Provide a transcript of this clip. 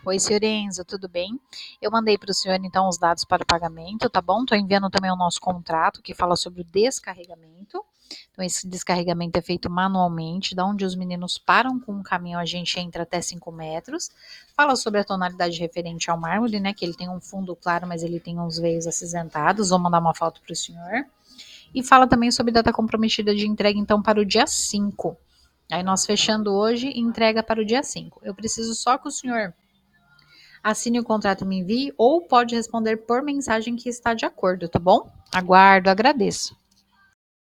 Oi, senhor Enzo, tudo bem? Eu mandei para o senhor, então, os dados para o pagamento, tá bom? Estou enviando também o nosso contrato, que fala sobre o descarregamento. Então, esse descarregamento é feito manualmente, da onde os meninos param com o caminhão, a gente entra até 5 metros. Fala sobre a tonalidade referente ao mármore, né? Que ele tem um fundo claro, mas ele tem uns veios acinzentados. Vou mandar uma foto para o senhor. E fala também sobre data comprometida de entrega, então, para o dia 5. Aí nós fechando hoje, entrega para o dia 5. Eu preciso só que o senhor assine o contrato e me envie, ou pode responder por mensagem que está de acordo, tá bom? Aguardo, agradeço.